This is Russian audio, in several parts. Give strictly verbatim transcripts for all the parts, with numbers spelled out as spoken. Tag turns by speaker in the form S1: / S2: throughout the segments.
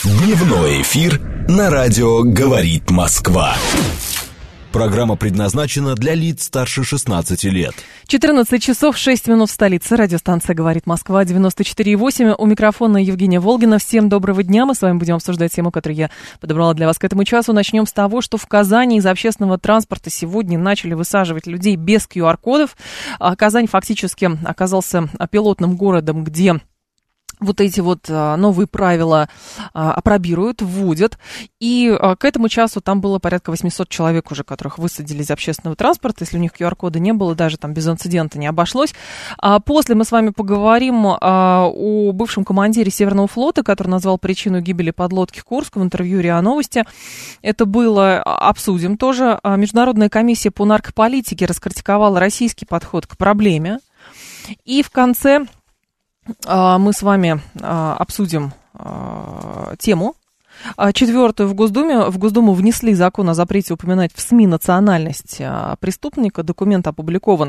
S1: Дневной эфир на радио «Говорит Москва». Программа предназначена для лиц старше шестнадцати лет.
S2: четырнадцать часов шесть минут в столице. Радиостанция «Говорит Москва», девяносто четыре и восемь. У микрофона Евгения Волгина. Всем доброго дня. Мы с вами будем обсуждать тему, которую я подобрала для вас к этому часу. Начнем с того, что в Казани из общественного транспорта сегодня начали высаживать людей без ку ар-кодов. Казань фактически оказался пилотным городом, где вот эти вот а, новые правила а, апробируют, вводят. И а, к этому часу там было порядка восемьсот человек уже, которых высадили из общественного транспорта. Если у них ку ар-кода не было, даже там без инцидента не обошлось. А после мы с вами поговорим а, о бывшем командире Северного флота, который назвал причину гибели подлодки Курск в интервью РИА Новости. Это было, обсудим тоже. А, Международная комиссия по наркополитике раскритиковала российский подход к проблеме. И в конце мы с вами обсудим тему. Четвертую в Госдуме. В Госдуму внесли закон о запрете упоминать в СМИ национальность преступника. Документ опубликован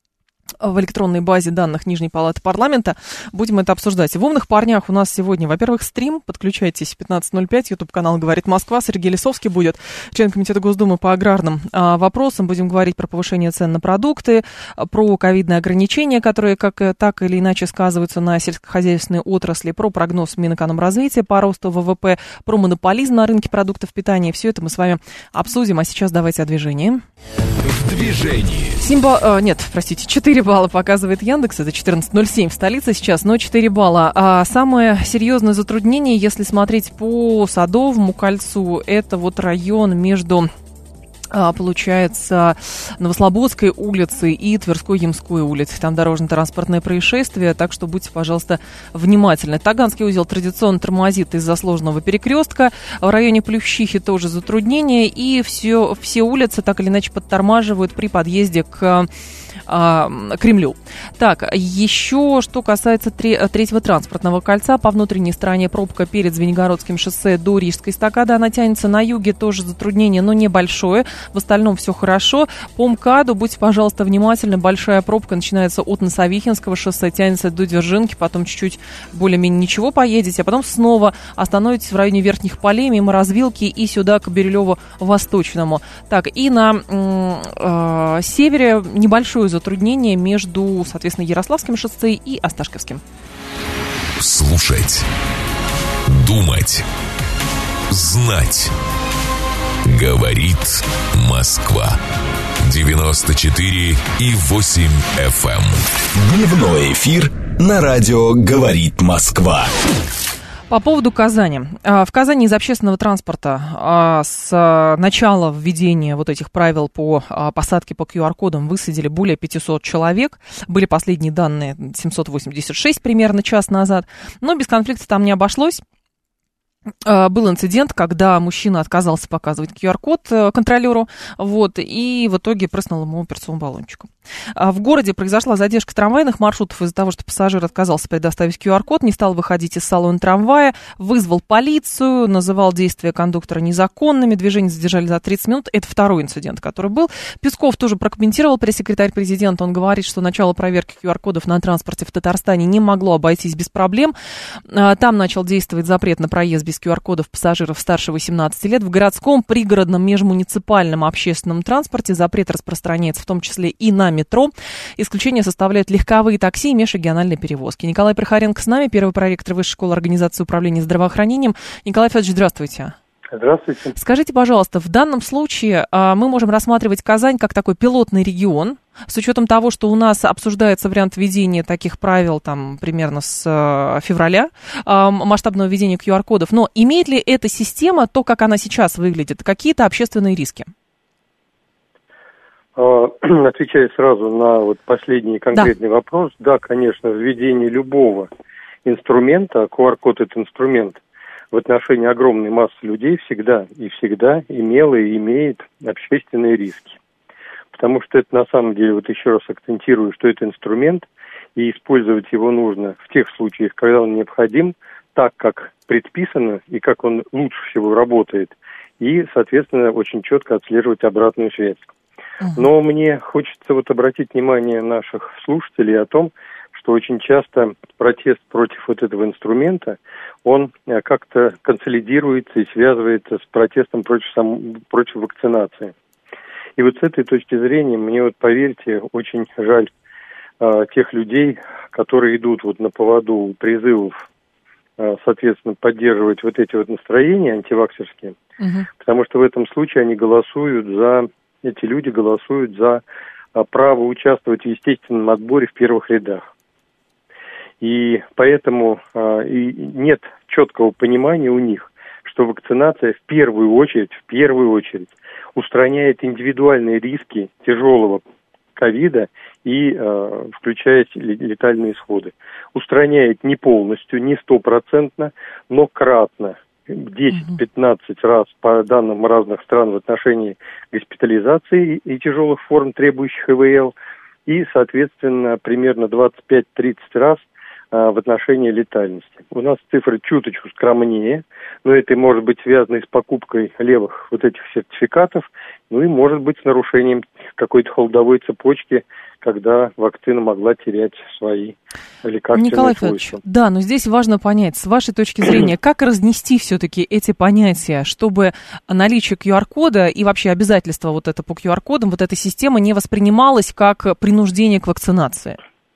S2: в электронной базе данных Нижней Палаты парламента. Будем это обсуждать. В «Умных парнях» у нас сегодня, во-первых, стрим. Подключайтесь в пятнадцать ноль пять. Ютуб-канал «Говорит Москва». Сергей Лисовский будет, член комитета Госдумы по аграрным а, вопросам. Будем говорить про повышение цен на продукты, про ковидные ограничения, которые как, так или иначе сказываются на сельскохозяйственной отрасли, про прогноз Минэкономразвития по росту вэ вэ пэ, про монополизм на рынке продуктов питания. Все это мы с вами обсудим. А сейчас давайте о движении.
S1: В движении.
S2: семь баллов, а, нет, простите, четыре балла показывает Яндекс, это четырнадцать ноль семь в столице сейчас, но четыре балла. А самое серьезное затруднение, если смотреть по Садовому кольцу, это вот район между, получается, Новослободской улицей и Тверской Ямской улицей. Там дорожно-транспортное происшествие, так что будьте, пожалуйста, внимательны. Таганский узел традиционно тормозит из-за сложного перекрестка. В районе Плющихи тоже затруднения. И все, все улицы так или иначе подтормаживают при подъезде к Кремлю. Так, еще что касается третьего транспортного кольца, по внутренней стороне пробка перед Звенигородским шоссе до Рижской эстакады, она тянется на юге, тоже затруднение, но небольшое, в остальном все хорошо. По МКАДу будьте, пожалуйста, внимательны, большая пробка начинается от Носовихинского шоссе, тянется до Дзержинки, потом чуть-чуть более-менее ничего поедете, а потом снова остановитесь в районе Верхних Полей, мимо развилки и сюда к Бирюлево-Восточному. Так, и на э, севере небольшое затруднение между, соответственно, Ярославским шоссе и Осташковским.
S1: Слушать, думать, знать. Говорит Москва. девяносто четыре и восемь эф эм. Дневной эфир на радио «Говорит Москва».
S2: По поводу Казани. В Казани из общественного транспорта с начала введения вот этих правил по посадке по ку ар-кодам высадили более пятисот человек. Были последние данные семьсот восемьдесят шесть примерно час назад. Но без конфликта там не обошлось. Был инцидент, когда мужчина отказался показывать ку ар-код контролеру, вот, и в итоге прыснул ему перцовым баллончиком. В городе произошла задержка трамвайных маршрутов из-за того, что пассажир отказался предоставить ку ар-код, не стал выходить из салона трамвая, вызвал полицию, называл действия кондуктора незаконными, движение задержали за тридцать минут. Это второй инцидент, который был. Песков тоже прокомментировал, пресс-секретарь президента, он говорит, что начало проверки ку ар-кодов на транспорте в Татарстане не могло обойтись без проблем. Там начал действовать запрет на проезд без ку ар-кодов пассажиров старше восемнадцати лет. В городском, пригородном, межмуниципальном общественном транспорте запрет распространяется в том числе и на метро. Исключение составляют легковые такси и межрегиональные перевозки. Николай Прохоренко с нами, первый проректор Высшей школы организации управления здравоохранением. Николай Федорович, здравствуйте.
S3: Здравствуйте.
S2: Скажите, пожалуйста, в данном случае а, мы можем рассматривать Казань как такой пилотный регион, с учетом того, что у нас обсуждается вариант введения таких правил там примерно с а, февраля, а, масштабного введения ку ар-кодов, но имеет ли эта система, то, как она сейчас выглядит, какие-то общественные риски?
S3: Отвечая сразу на вот последний конкретный
S2: да.
S3: вопрос, да, конечно, введение любого инструмента, ку ар-код это инструмент, в отношении огромной массы людей всегда и всегда имело и имеет общественные риски. Потому что это на самом деле, вот еще раз акцентирую, что это инструмент, и использовать его нужно в тех случаях, когда он необходим, так, как предписано, и как он лучше всего работает, и, соответственно, очень четко отслеживать обратную связь. Но мне хочется вот обратить внимание наших слушателей о том, что очень часто протест против вот этого инструмента, он как-то консолидируется и связывается с протестом против, сам, против вакцинации. И вот с этой точки зрения, мне вот, поверьте, очень жаль э, тех людей, которые идут вот на поводу у призывов, э, соответственно, поддерживать вот эти вот настроения антиваксерские, угу. потому что в этом случае они голосуют за, эти люди голосуют за э, право участвовать в естественном отборе в первых рядах. И поэтому э, и нет четкого понимания у них, что вакцинация в первую очередь, в первую очередь устраняет индивидуальные риски тяжелого ковида и э, включая летальные исходы. Устраняет не полностью, не стопроцентно, но кратно, десять-пятнадцать раз по данным разных стран в отношении госпитализации и тяжелых форм, требующих ИВЛ, и, соответственно, примерно двадцать пять-тридцать раз в отношении летальности. У нас цифры чуточку скромнее, но это может быть связано и с покупкой левых вот этих сертификатов, ну и может быть с нарушением какой-то холодовой цепочки, когда вакцина могла терять свои лекарственные
S2: Николай
S3: свойства.
S2: Федорович, да, но здесь важно понять, с вашей точки зрения, как разнести все-таки эти понятия, чтобы наличие ку ар-кода и вообще обязательство вот это по ку ар-кодам, вот эта система не воспринималась как принуждение к вакцинации?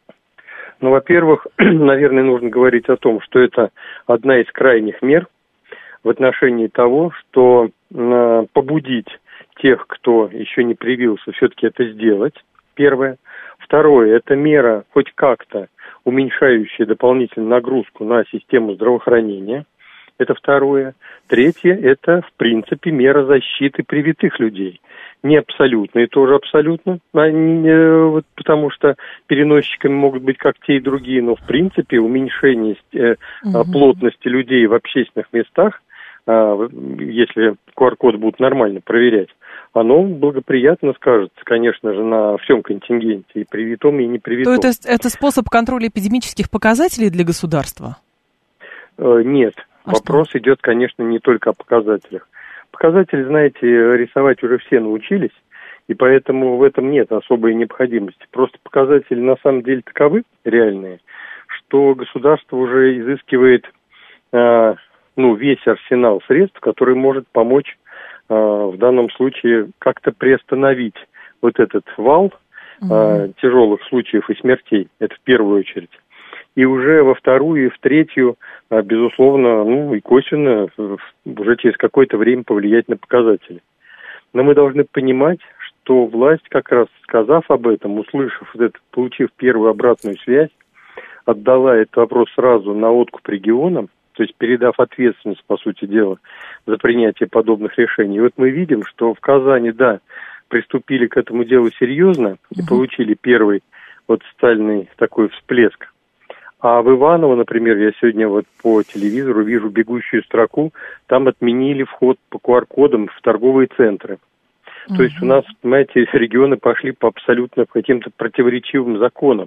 S3: Ну, во-первых, наверное, нужно говорить о том, что это одна из крайних мер в отношении того, что э, побудить тех, кто еще не привился, все-таки это сделать, первое. Второе, это мера хоть как-то уменьшающая дополнительную нагрузку на систему здравоохранения. Это второе. Третье, это, в принципе, мера защиты привитых людей. Не абсолютно, и тоже абсолютно, вот, потому что переносчиками могут быть как те и другие, но в принципе уменьшение э, угу. плотности людей в общественных местах, э, если ку ар-код будут нормально проверять, оно благоприятно скажется, конечно же, на всем контингенте, и привитом, и непривитом.
S2: То это, это способ контроля эпидемических показателей для государства?
S3: Э, нет, а вопрос что? Идет, конечно, не только о показателях. Показатели, знаете, рисовать уже все научились, и поэтому в этом нет особой необходимости. Просто показатели на самом деле таковы, реальные, что государство уже изыскивает э, ну, весь арсенал средств, который может помочь э, в данном случае как-то приостановить вот этот вал э, mm-hmm. тяжелых случаев и смертей, это в первую очередь. И уже во вторую и в третью, безусловно, ну и косвенно, уже через какое-то время повлиять на показатели. Но мы должны понимать, что власть, как раз сказав об этом, услышав это, получив первую обратную связь, отдала этот вопрос сразу на откуп регионам, то есть передав ответственность, по сути дела, за принятие подобных решений. И вот мы видим, что в Казани, да, приступили к этому делу серьезно и угу. получили первый вот социальный такой всплеск. А в Иваново, например, я сегодня вот по телевизору вижу бегущую строку, там отменили вход по ку ар-кодам в торговые центры. Uh-huh. То есть у нас, понимаете, регионы пошли по абсолютно каким-то противоречивым законам.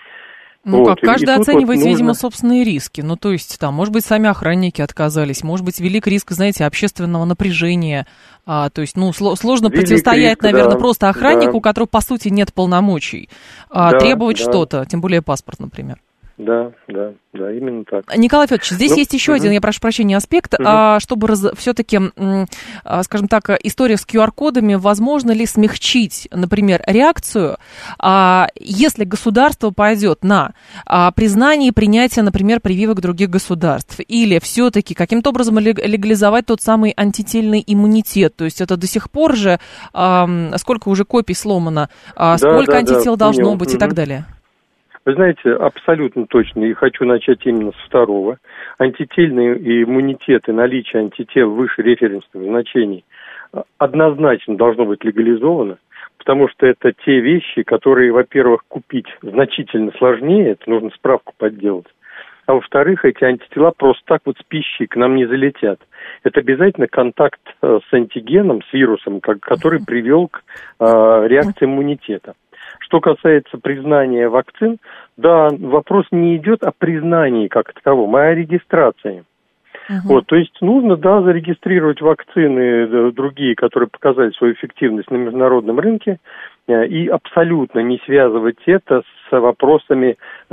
S2: Ну
S3: вот.
S2: как, каждый оценивает, вот
S3: нужно...
S2: видимо, собственные риски. Ну то есть там, может быть, сами охранники отказались, может быть, велик риск, знаете, общественного напряжения. А, то есть, ну, сложно велик противостоять, риск, наверное, да, просто охраннику, да. у которого, по сути, нет полномочий, а, да, требовать да. что-то, тем более паспорт, например.
S3: Да, да, да, именно так.
S2: Николай Федорович, здесь ну, есть еще угу. один, я прошу прощения, аспект, угу. а, чтобы раз, все-таки, а, скажем так, история с ку ар-кодами, возможно ли смягчить, например, реакцию, а, если государство пойдет на а, признание и принятие, например, прививок других государств, или все-таки каким-то образом легализовать тот самый антительный иммунитет, то есть это до сих пор же, а, сколько уже копий сломано, а, да, сколько да, антител да, должно понял. быть угу. и так далее.
S3: Вы знаете, абсолютно точно, и хочу начать именно с второго. Антительные иммунитеты, наличие антител выше референсных значений однозначно должно быть легализовано, потому что это те вещи, которые, во-первых, купить значительно сложнее, это нужно справку подделать, а во-вторых, эти антитела просто так вот с пищей к нам не залетят. Это обязательно контакт с антигеном, с вирусом, который привел к реакции иммунитета. Что касается признания вакцин, да, вопрос не идет о признании как таковом, а о регистрации. Uh-huh. Вот, то есть нужно, да, зарегистрировать вакцины другие, которые показали свою эффективность на международном рынке, и абсолютно не связывать это с вопросами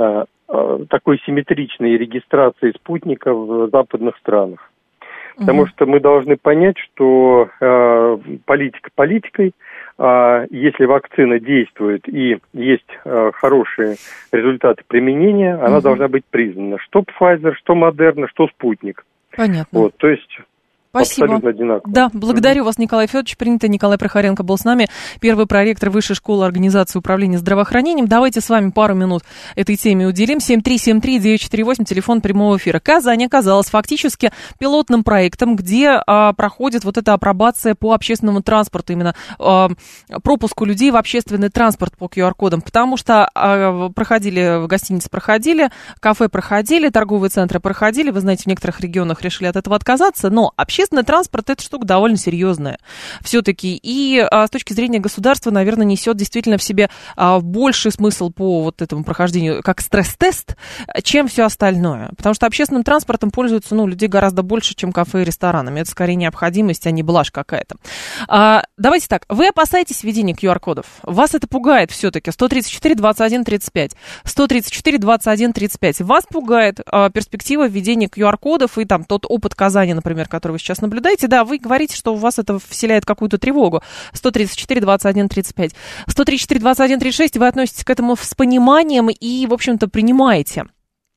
S3: такой симметричной регистрации спутников в западных странах. Потому угу. что мы должны понять, что э, политика политикой, э, если вакцина действует и есть э, хорошие результаты применения, она угу. должна быть признана. Что Pfizer, что Moderna, что Спутник.
S2: Понятно.
S3: Вот, то есть...
S2: Спасибо.
S3: Абсолютно одинаково.
S2: Да, благодарю вас, Николай Федорович. Принято. Николай Прохоренко был с нами, первый проректор Высшей школы организации управления здравоохранением. Давайте с вами пару минут этой теме уделим. семь три семь три девять четыре восемь, телефон прямого эфира. Казань оказалась фактически пилотным проектом, где а, проходит вот эта апробация по общественному транспорту, именно а, пропуску людей в общественный транспорт по ку ар-кодам, потому что а, проходили, в гостинице проходили, кафе проходили, торговые центры проходили. Вы знаете, в некоторых регионах решили от этого отказаться, но общественный Общественный транспорт – это штука довольно серьезная все-таки. И а, с точки зрения государства, наверное, несет действительно в себе а, больший смысл по вот этому прохождению, как стресс-тест, чем все остальное. Потому что общественным транспортом пользуются, ну, людей гораздо больше, чем кафе и ресторанами. Это скорее необходимость, а не блажь какая-то. А, давайте так. Вы опасаетесь введения ку ар-кодов? Вас это пугает все-таки? сто тридцать четыре двадцать один тридцать пять. сто тридцать четыре двадцать один тридцать пять. Вас пугает а, перспектива введения ку ар-кодов и там тот опыт Казани, например, который вы сейчас наблюдаете, да, вы говорите, что у вас это вселяет какую-то тревогу. сто тридцать четыре двадцать один тридцать пять. сто тридцать четыре двадцать один тридцать шесть, вы относитесь к этому с пониманием и, в общем-то, принимаете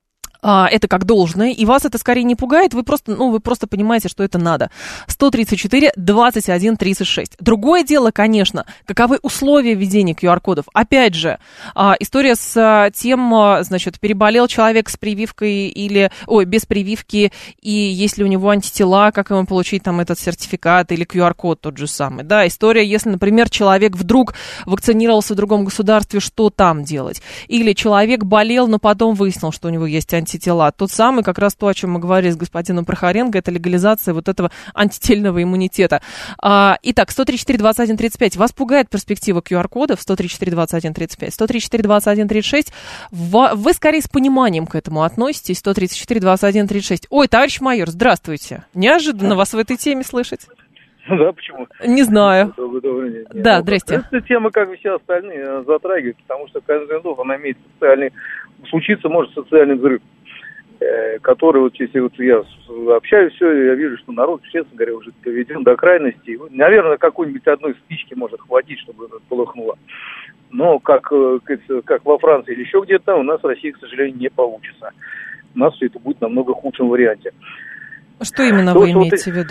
S2: а, это как должное, и вас это скорее не пугает, вы просто, ну, вы просто понимаете, что это надо. сто тридцать четыре двадцать один тридцать шесть. Другое дело, конечно, каковы условия введения ку ар-кодов. Опять же, а, история с а, тем, а, значит, переболел человек с прививкой или, ой, без прививки, и если у него антитела, как ему получить там этот сертификат или ку ар-код тот же самый, да, история, если, например, человек вдруг вакцинировался в другом государстве, что там делать? Или человек болел, но потом выяснил, что у него есть антитела. антитела. Тот самый, как раз то, о чем мы говорили с господином Прохоренко, это легализация вот этого антительного иммунитета. А, итак, сто тридцать четыре двадцать один тридцать пять. Вас пугает перспектива ку ар-кодов? сто тридцать четыре двадцать один тридцать пять. сто тридцать четыре двадцать один тридцать шесть. Вы скорее с пониманием к этому относитесь. сто тридцать четыре двадцать один тридцать шесть. Ой, товарищ майор, здравствуйте. Неожиданно вас в этой теме слышать.
S4: Да, почему?
S2: Не знаю.
S4: Добрый, добрый день.
S2: Да,
S4: ну,
S2: здрасте.
S4: Эта тема, как и все остальные, затрагивает, потому что каждый год она имеет социальный... Случиться может социальный взрыв, который, вот если вот я общаюсь, все, я вижу, что народ, честно говоря, уже доведен до крайности. Наверное, какой-нибудь одной спички может хватить, чтобы это полыхнуло. Но как, как во Франции или еще где-то, у нас в России, к сожалению, не получится. У нас все это будет в намного худшем варианте.
S2: Что именно
S4: То,
S2: вы
S4: что
S2: имеете
S4: вот
S2: в виду?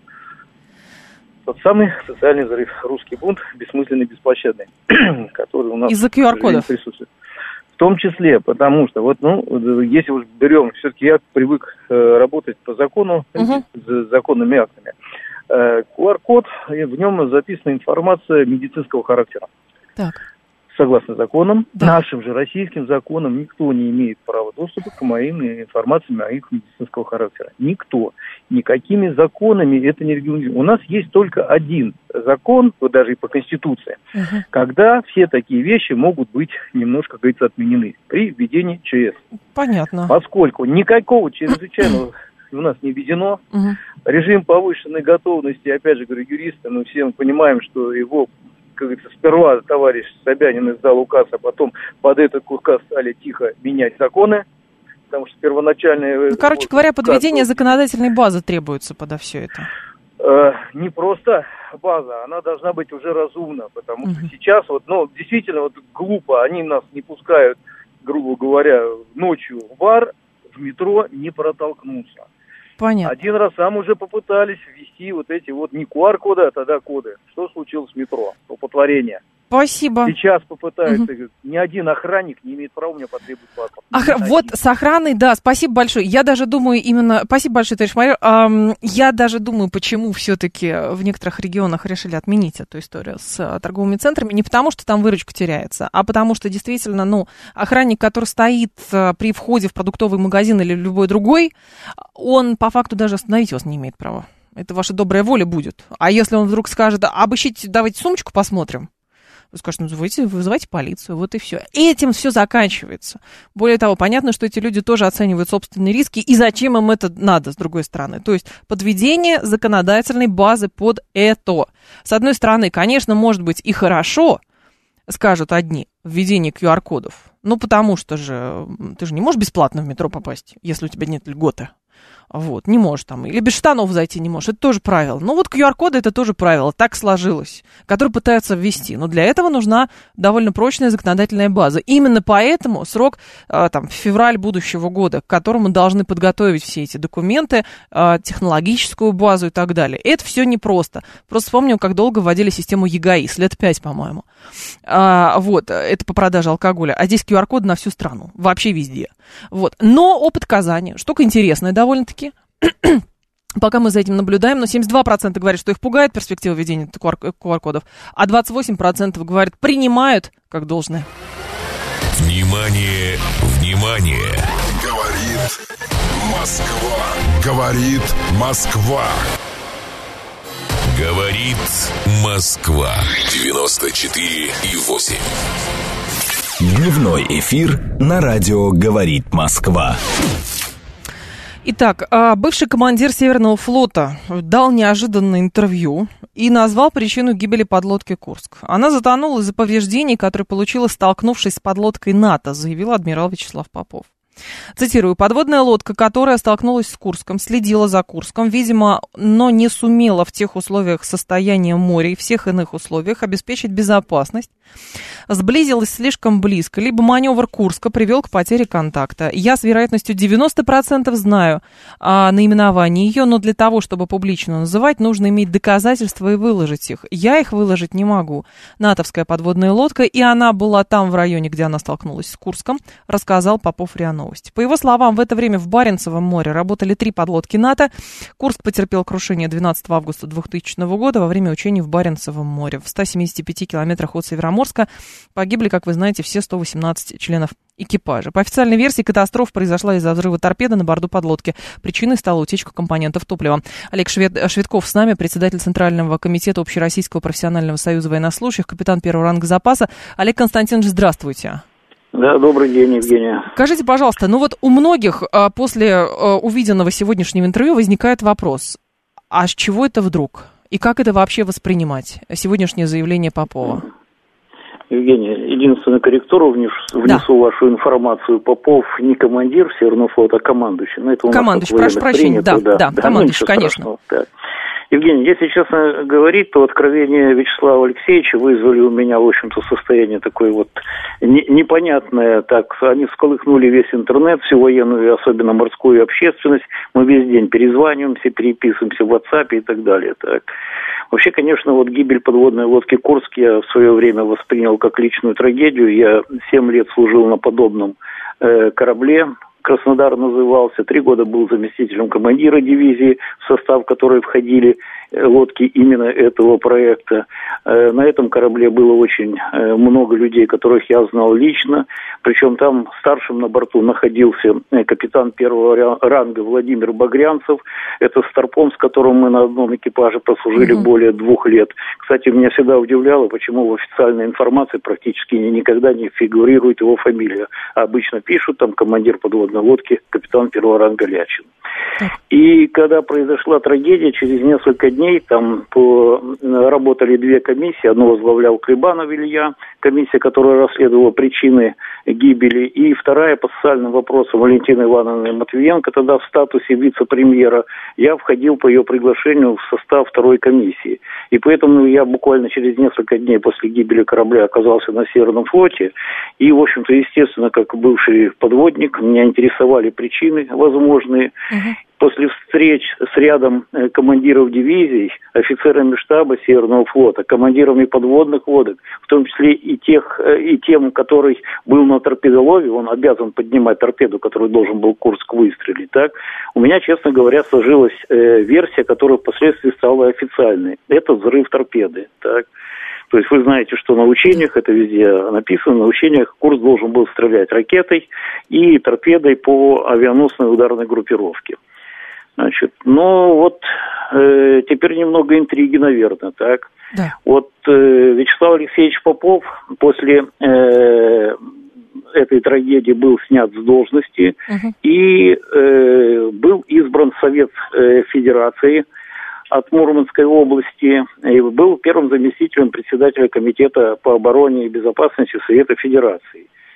S4: Тот самый социальный взрыв, русский бунт, бессмысленный, беспощадный, который у нас
S2: из-за ку ар-кодов
S4: присутствует. В том числе, потому что, вот, ну, если уж берем, все-таки я привык э, работать по закону, uh-huh. с законными актами. Э, ку ар-код, в нем записана информация медицинского характера.
S2: Так.
S4: Согласно законам,
S2: да.
S4: нашим же российским законам, никто не имеет права доступа к моим информациям о их медицинского характера. Никто. Никакими законами это не регулируется. У нас есть только один закон, вот даже и по Конституции, угу. когда все такие вещи могут быть немножко, как говорится, отменены при введении ЧС. Понятно. Поскольку никакого чрезвычайного у нас не введено, угу. режим повышенной готовности, опять же говорю, юристы, мы все понимаем, что его... Как говорится, сперва товарищ Собянин издал указ, а потом под этот указ стали тихо менять законы, потому что первоначально...
S2: Ну, короче говоря, подведение законодательной базы требуется подо все это.
S4: Э, не просто база, она должна быть уже разумна, потому угу. что сейчас вот, ну, действительно вот глупо, они нас не пускают, грубо говоря, ночью в бар, в метро не протолкнуться.
S2: Понятно.
S4: Один раз сам уже попытались ввести вот эти вот не ку ар-коды, а тогда коды. Что случилось с метро? Столпотворение.
S2: Спасибо.
S4: Сейчас попытаются. Угу. Ни один охранник не имеет права у меня потребовать паспорт.
S2: Ох, вот с охраной, да, спасибо большое. Я даже думаю именно... Спасибо большое, товарищ майор. Эм, я даже думаю, почему все-таки в некоторых регионах решили отменить эту историю с а, торговыми центрами. Не потому, что там выручка теряется, а потому что действительно, ну, охранник, который стоит а, при входе в продуктовый магазин или любой другой, он по факту даже остановить вас не имеет права. Это ваша добрая воля будет. А если он вдруг скажет, обыщите, давайте сумочку посмотрим, вы скажете, ну, вызывайте, вызывайте полицию, вот и все. Этим все заканчивается. Более того, понятно, что эти люди тоже оценивают собственные риски, и зачем им это надо, с другой стороны. То есть подведение законодательной базы под это. С одной стороны, конечно, может быть и хорошо, скажут одни, введение ку ар-кодов. Ну, потому что же ты же не можешь бесплатно в метро попасть, если у тебя нет льготы. Вот, не можешь там, или без штанов зайти не можешь, это тоже правило. Ну вот ку ар коды это тоже правило, так сложилось, которое пытаются ввести. Но для этого нужна довольно прочная законодательная база. Именно поэтому срок, там, февраль будущего года, к которому должны подготовить все эти документы, технологическую базу и так далее. Это все непросто. Просто вспомним, как долго вводили систему ЕГАИС, лет пять, по-моему. А, вот, это по продаже алкоголя. А здесь ку ар коды на всю страну, вообще везде. Вот. Но опыт Казани, штука интересная довольно-таки. Пока мы за этим наблюдаем, но семьдесят два процента говорят, что их пугает перспектива введения ку ар кодов, а двадцать восемь процентов говорят, принимают как должное.
S1: Внимание, внимание! Говорит Москва. Говорит Москва. Говорит Москва. девяносто четыре и восемь. Дневной эфир на радио «Говорит Москва».
S2: Итак, бывший командир Северного флота дал неожиданное интервью и назвал причину гибели подлодки «Курск». Она затонула из-за повреждений, которые получила, столкнувшись с подлодкой НАТО, заявил адмирал Вячеслав Попов. Цитирую: «Подводная лодка, которая столкнулась с Курском, следила за Курском, видимо, но не сумела в тех условиях состояния моря и всех иных условиях обеспечить безопасность, сблизилась слишком близко, либо маневр Курска привел к потере контакта. Я с вероятностью девяносто процентов знаю а, наименование ее, но для того, чтобы публично называть, нужно иметь доказательства и выложить их. Я их выложить не могу. Натовская подводная лодка, и она была там, в районе, где она столкнулась с Курском», рассказал Попов РИА Новости. По его словам, в это время в Баренцевом море работали три подлодки НАТО. Курск потерпел крушение двенадцатого августа двухтысячного года во время учений в Баренцевом море. В ста семидесяти пяти километрах от Североморска погибли, как вы знаете, все сто восемнадцать членов экипажа. По официальной версии, катастрофа произошла из-за взрыва торпеды на борту подлодки. Причиной стала утечка компонентов топлива. Олег Швед... Шведков с нами, председатель Центрального комитета Общероссийского профессионального союза военнослужащих, капитан первого ранга запаса. Олег Константинович, здравствуйте.
S5: Да, добрый день, Евгения.
S2: Скажите, пожалуйста, ну вот у многих а, после а, увиденного сегодняшнего интервью возникает вопрос, а с чего это вдруг? И как это вообще воспринимать, сегодняшнее заявление Попова?
S5: Евгения, единственную корректуру внесу, внесу да. вашу информацию. Попов не командир Северного флота, а командующий. Но это у
S2: командующий, прошу прощения, да, да, да, да, командующий, конечно.
S5: Так. Евгений, если честно говорить, то откровения Вячеслава Алексеевича вызвали у меня, в общем-то, состояние такое вот не, непонятное. Так, они всколыхнули весь интернет, всю военную и особенно морскую общественность. Мы весь день перезваниваемся, переписываемся в WhatsApp и так далее. Так. Вообще, конечно, вот гибель подводной лодки «Курск» я в свое время воспринял как личную трагедию. Я семь лет служил на подобном э, корабле. Краснодар назывался. Три года был заместителем командира дивизии, в состав которой входили лодки именно этого проекта. На этом корабле было очень много людей, которых я знал лично. Причем там старшим на борту находился капитан первого ранга Владимир Багрянцев. Это старпом, с которым мы на одном экипаже прослужили mm-hmm. более двух лет. Кстати, меня всегда удивляло, почему в официальной информации практически никогда не фигурирует его фамилия. А обычно пишут там командир подводной лодки, капитан первого ранга Лячин. И когда произошла трагедия, через несколько дней там по, работали две комиссии. Одну возглавлял Клебанов Илья, комиссия, которая расследовала причины гибели, и вторая по социальным вопросам Валентина Ивановна Матвиенко, тогда в статусе вице-премьера. Я входил по ее приглашению в состав второй комиссии. И поэтому я буквально через несколько дней после гибели корабля оказался на Северном флоте. И, в общем-то, естественно, как бывший подводник, меня интересовали причины возможные. Uh-huh. После встреч с рядом командиров дивизий, офицерами штаба Северного флота, командирами подводных лодок, в том числе и, тех, и тем, который был на торпедолове, он обязан поднимать торпеду, который должен был Курск выстрелить, так? У меня, честно говоря, сложилась э, версия, которая впоследствии стала официальной. Это взрыв торпеды, так? То есть вы знаете, что на учениях, это везде написано, на учениях Курск должен был стрелять ракетой и торпедой по авианосной ударной группировке. Значит, ну вот э, теперь немного интриги, наверное, так. Да. Вот э, Вячеслав Алексеевич Попов после э, этой трагедии был снят с должности угу. и э, был избран в Совет э, Федерации от Мурманской области и был первым заместителем председателя Комитета по обороне и безопасности Совета Федерации.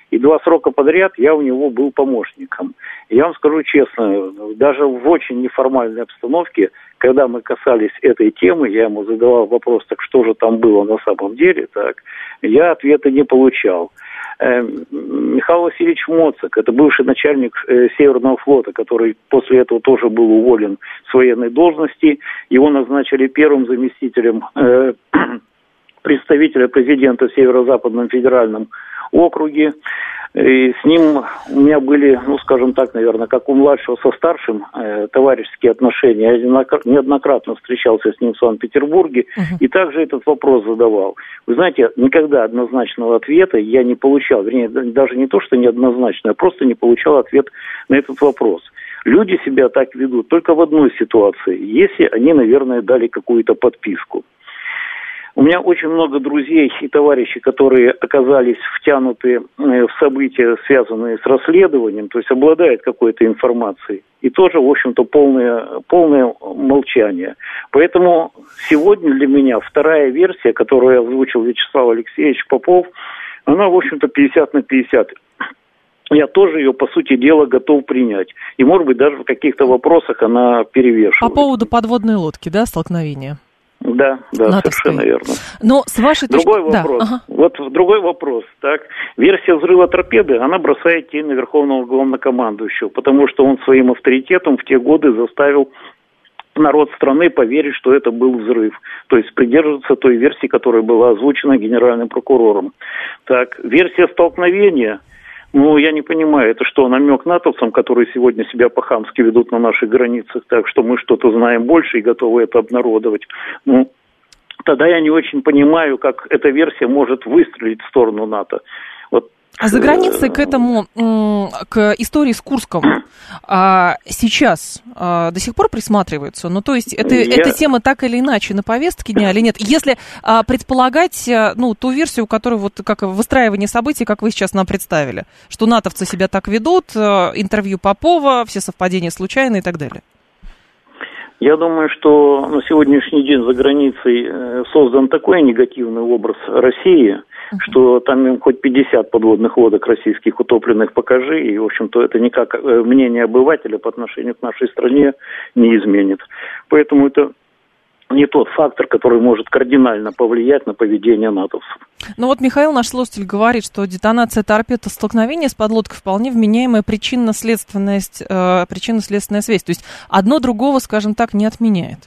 S5: И два срока подряд я у него был помощником. И я вам скажу честно, даже в очень неформальной обстановке, когда мы касались этой темы, я ему задавал вопрос, так что же там было на самом деле, так, я ответа не получал. Э, Михаил Васильевич Моцик, это бывший начальник э, Северного флота, который после этого тоже был уволен с военной должности. Его назначили первым заместителем э, представителя президента в Северо-Западном федеральном округе. И с ним у меня были, ну, скажем так, наверное, как у младшего со старшим, э, товарищеские отношения. Я неоднократно встречался с ним в Санкт-Петербурге uh-huh. и также этот вопрос задавал. Вы знаете, никогда однозначного ответа я не получал. Вернее, даже не то, что неоднозначно, я просто не получал ответ на этот вопрос. Люди себя так ведут только в одной ситуации, если они, наверное, дали какую-то подписку. У меня очень много друзей и товарищей, которые оказались втянуты в события, связанные с расследованием, то есть обладают какой-то информацией, и тоже, в общем-то, полное, полное молчание. Поэтому сегодня для меня вторая версия, которую озвучил Вячеслав Алексеевич Попов, она, в общем-то, пятьдесят на пятьдесят. Я тоже ее, по сути дела, готов принять. И, может быть, даже в каких-то вопросах она перевешивает.
S2: По поводу подводной лодки, да, столкновения?
S5: Да, да,
S2: натовской.
S5: Совершенно верно.
S2: Но с вашей точки...
S5: Другой вопрос. Да, ага. Вот другой вопрос. Так, версия взрыва торпеды, она бросает тень на верховного главнокомандующего, потому что он своим авторитетом в те годы заставил народ страны поверить, что это был взрыв. То есть придерживаться той версии, которая была озвучена генеральным прокурором. Так, версия столкновения... Ну, я не понимаю, это что, намек натовцам, которые сегодня себя по-хамски ведут на наших границах, так что мы что-то знаем больше и готовы это обнародовать. Ну, тогда я не очень понимаю, как эта версия может выстрелить в сторону НАТО. Вот.
S2: А за границей к этому, к истории с Курском сейчас до сих пор присматриваются? Ну, то есть, это, Я... эта тема так или иначе на повестке дня или нет? Если предполагать, ну, ту версию, которую вот как выстраивание событий, как вы сейчас нам представили, что натовцы себя так ведут, интервью Попова, все совпадения случайные и так далее.
S5: Я думаю, что на сегодняшний день за границей создан такой негативный образ России, uh-huh. что там им хоть пятьдесят подводных лодок российских утопленных покажи, и, в общем-то, это никак мнение обывателя по отношению к нашей стране не изменит. Поэтому это не тот фактор, который может кардинально повлиять на поведение натовцев.
S2: Ну вот Михаил, наш слушатель, говорит, что детонация торпед и столкновение с подлодкой вполне вменяемая причинно-следственная, э, причинно-следственная связь. То есть одно другого, скажем так, не отменяет.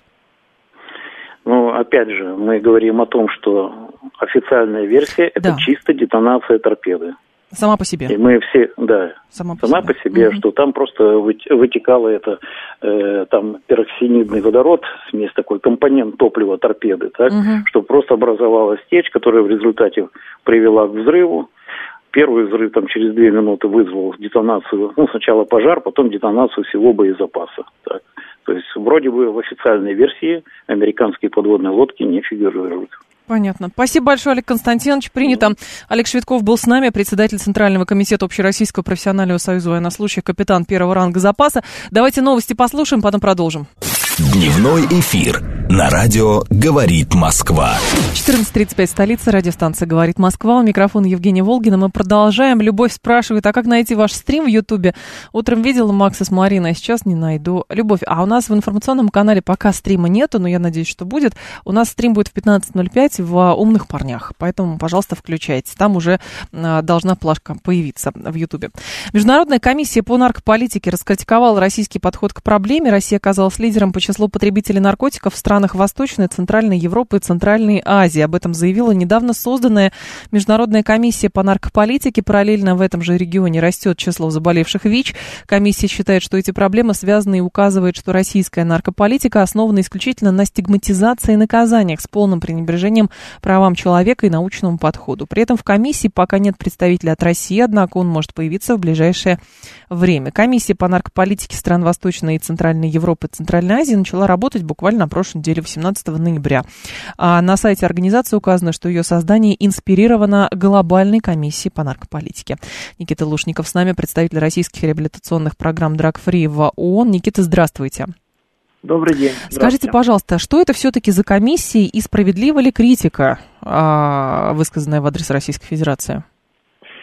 S5: Ну, опять же, мы говорим о том, что официальная версия – это
S2: да.
S5: чисто детонация торпеды.
S2: Сама по себе.
S5: И мы все, да,
S2: сама по
S5: сама
S2: себе,
S5: по себе
S2: угу.
S5: что там просто вытекало это, э, там, пероксинидный водород, смесь такой, компонент топлива торпеды, так, угу. что просто образовалась течь, которая в результате привела к взрыву. Первый взрыв там через две минуты вызвал детонацию, ну, сначала пожар, потом детонацию всего боезапаса. Так. То есть, вроде бы в официальной версии американские подводные лодки не фигурируют.
S2: Понятно. Спасибо большое, Олег Константинович. Принято. Олег Швидков был с нами, председатель Центрального комитета Общероссийского профессионального союза военнослужащих, капитан первого ранга запаса. Давайте новости послушаем, потом продолжим.
S1: Дневной эфир на радио «Говорит Москва».
S2: четырнадцать тридцать пять, столица, радиостанция «Говорит Москва». У микрофона Евгения Волгина. Мы продолжаем. Любовь спрашивает, а как найти ваш стрим в Ютубе? Утром видела Макса с Мариной, а сейчас не найду. Любовь, а у нас в информационном канале пока стрима нету, но я надеюсь, что будет. У нас стрим будет в пятнадцать ноль пять в «Умных парнях», поэтому, пожалуйста, включайте. Там уже должна плашка появиться в Ютубе. Международная комиссия по наркополитике раскритиковала российский подход к проблеме. Россия оказалась лидером по числу потребителей наркотиков в странах Восточной, Центральной Европы и Центральной Азии. Об этом заявила недавно созданная Международная комиссия по наркополитике. Параллельно в этом же регионе растет число заболевших ВИЧ. Комиссия считает, что эти проблемы связаны, и указывает, что российская наркополитика основана исключительно на стигматизации и наказаниях с полным пренебрежением правам человека и научному подходу. При этом в комиссии пока нет представителя от России, однако он может появиться в ближайшее время. Комиссия по наркополитике стран Восточной и Центральной Европы и Центральной Азии начала работать буквально на прошлой неделе, восемнадцатого ноября. А на сайте организации указано, что ее создание инспирировано глобальной комиссией по наркополитике. Никита Лушников с нами, представитель российских реабилитационных программ Drug-Free в ООН. Никита, здравствуйте.
S6: Добрый день.
S2: Скажите, пожалуйста, что это все-таки за комиссия и справедлива ли критика, высказанная в адрес Российской Федерации?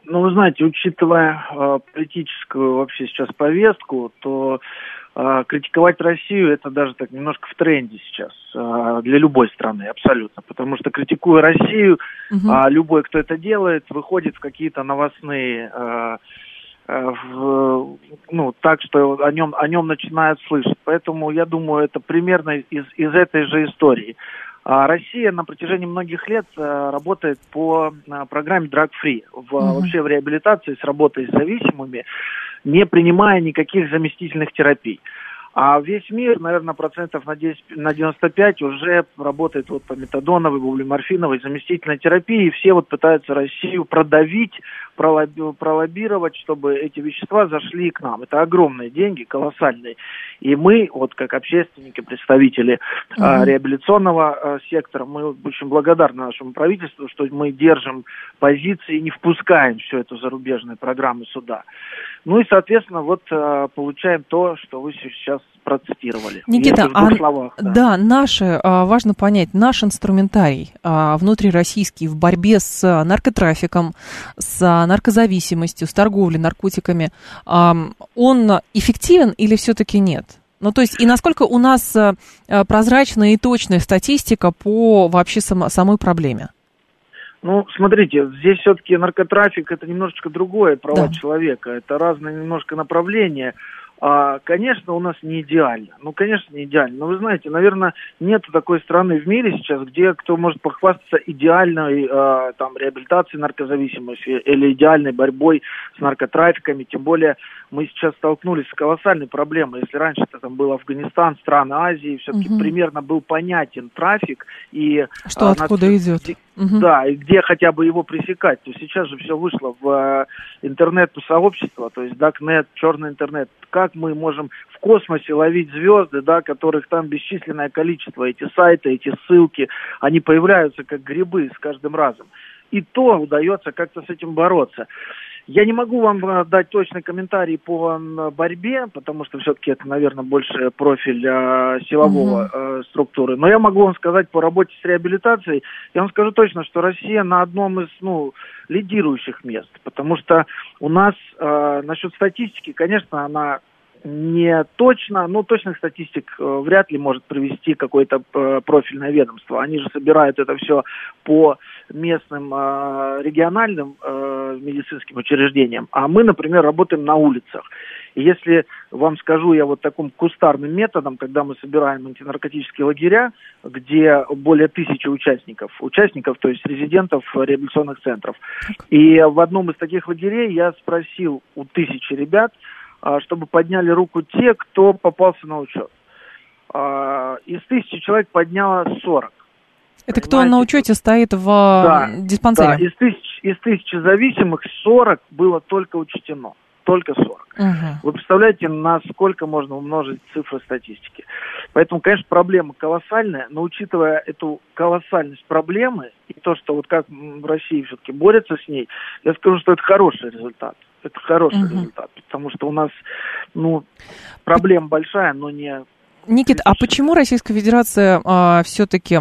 S6: Ну, вы знаете, учитывая э, политическую вообще сейчас повестку, то э, критиковать Россию это даже так немножко в тренде сейчас э, для любой страны, абсолютно. Потому что критикуя Россию, угу. э, любой, кто это делает, выходит в какие-то новостные... Э, В, ну, так, что о нем, о нем начинают слышать. Поэтому, я думаю, это примерно из, из этой же истории. А Россия на протяжении многих лет а, работает по а, программе Drug Free. В, mm-hmm. Вообще в реабилитации с работой с зависимыми, не принимая никаких заместительных терапий. А весь мир, наверное, процентов на десять, на девяносто пять уже работает вот по метадоновой, бублиморфиновой заместительной терапии. И все вот пытаются Россию продавить, пролобби, пролоббировать, чтобы эти вещества зашли к нам. Это огромные деньги, колоссальные. И мы, вот как общественники, представители mm-hmm. а, реабилитационного а, сектора, мы очень благодарны нашему правительству, что мы держим позиции и не впускаем всю эту зарубежную программу сюда. Ну и, соответственно, вот а, получаем то, что вы сейчас процитировали.
S2: Никита, а,
S6: словах, да.
S2: да, наши, а, важно понять, наш инструментарий а, внутрироссийский в борьбе с наркотрафиком, с наркозависимостью, с торговлей наркотиками, а, он эффективен или все-таки нет? Ну, то есть, и насколько у нас а, прозрачная и точная статистика по вообще сам, самой проблеме?
S6: Ну, смотрите, здесь все-таки наркотрафик – это немножечко другое права да. человека, это разные немножко направления. А, конечно, у нас не идеально. Ну, конечно, не идеально. Но вы знаете, наверное, нет такой страны в мире сейчас, где кто может похвастаться идеальной а, там, реабилитацией наркозависимости или идеальной борьбой с наркотрафиками. Тем более мы сейчас столкнулись с колоссальной проблемой. Если раньше это там был Афганистан, страны Азии, все-таки угу. примерно был понятен трафик. И,
S2: что
S6: а,
S2: откуда
S6: нас,
S2: идет.
S6: Где,
S2: угу.
S6: Да, и где хотя бы его пресекать. То сейчас же все вышло в а, интернет-сообщество, то есть даркнет, черный интернет. Как мы можем в космосе ловить звезды, да, которых там бесчисленное количество, эти сайты, эти ссылки, они появляются как грибы с каждым разом. И то удается как-то с этим бороться. Я не могу вам дать точный комментарий по борьбе, потому что все-таки это, наверное, больше профиль э, силового э, структуры. Но я могу вам сказать по работе с реабилитацией, я вам скажу точно, что Россия на одном из, ну, лидирующих мест, потому что у нас э, насчет статистики, конечно, она не точно, ну, точных статистик э, вряд ли может привести какое-то э, профильное ведомство. Они же собирают это все по местным э, региональным э, медицинским учреждениям, а мы, например, работаем на улицах. И если вам скажу я вот таким кустарным методом, когда мы собираем антинаркотические лагеря, где более тысячи участников, участников, то есть резидентов реабилитационных центров. И в одном из таких лагерей я спросил у тысячи ребят, чтобы подняли руку те, кто попался на учет. Из тысячи человек подняло сорок.
S2: Это кто на учете стоит в да, диспансере?
S6: Да, из тысячи, из тысячи зависимых сорок было только учтено. Только сорок. Угу. Вы представляете, насколько можно умножить цифры статистики. Поэтому, конечно, проблема колоссальная, но учитывая эту колоссальность проблемы и то, что вот как в России все-таки борются с ней, я скажу, что это хороший результат. Это хороший угу. результат, потому что у нас, ну, проблема большая, но не...
S2: Никит, а почему Российская Федерация а, все-таки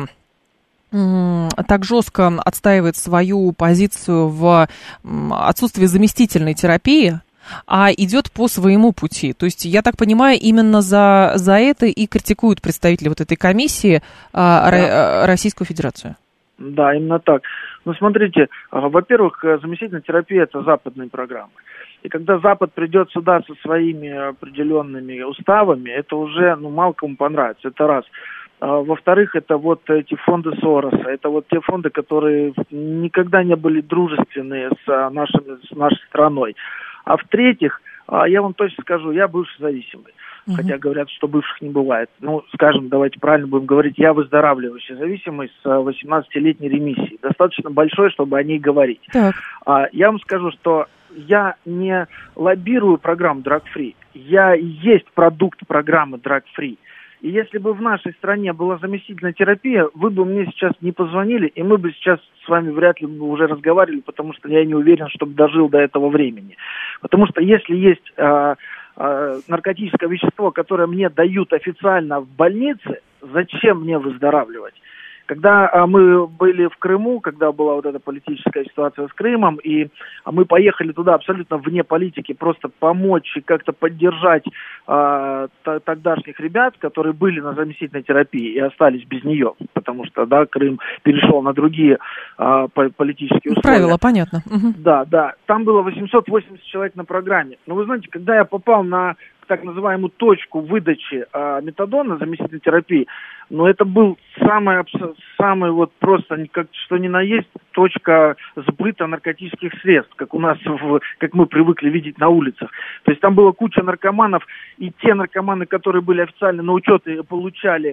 S2: так жестко отстаивает свою позицию в отсутствии заместительной терапии, а идет по своему пути? То есть, я так понимаю, именно за, за это и критикуют представители вот этой комиссии а, да. Российскую Федерацию.
S6: Да, именно так. Ну, смотрите, во-первых, заместительная терапия – это западные программы. И когда Запад придет сюда со своими определенными уставами, это уже, ну, мало кому понравится, это раз. Во-вторых, это вот эти фонды Сороса, это вот те фонды, которые никогда не были дружественны с, нашими, с нашей страной. А в-третьих, я вам точно скажу, я бывший зависимый. Uh-huh. Хотя говорят, что бывших не бывает. Ну, скажем, давайте правильно будем говорить, я выздоравливающий зависимый с восемнадцатилетней ремиссией. Достаточно большой, чтобы о ней говорить.
S2: Так.
S6: Я вам скажу, что я не лоббирую программу Drug Free. Я и есть продукт программы Drug Free. И если бы в нашей стране была заместительная терапия, вы бы мне сейчас не позвонили, и мы бы сейчас с вами вряд ли бы уже разговаривали, потому что я не уверен, чтобы дожил до этого времени. Потому что если есть э, э, наркотическое вещество, которое мне дают официально в больнице, зачем мне выздоравливать? Когда а, мы были в Крыму, когда была вот эта политическая ситуация с Крымом, и а, мы поехали туда абсолютно вне политики, просто помочь и как-то поддержать а, т- тогдашних ребят, которые были на заместительной терапии и остались без нее, потому что, да, Крым перешел на другие а, политические условия.
S2: Правила, понятно. Угу.
S6: Да, да. Там было восемьсот восемьдесят человек на программе. Но вы знаете, когда я попал на так называемую точку выдачи а, метадона, заместительной терапии, но это был самый, самый вот просто, как, что ни на есть, точка сбыта наркотических средств, как у нас, в, как мы привыкли видеть на улицах. То есть там была куча наркоманов, и те наркоманы, которые были официально на учет и получали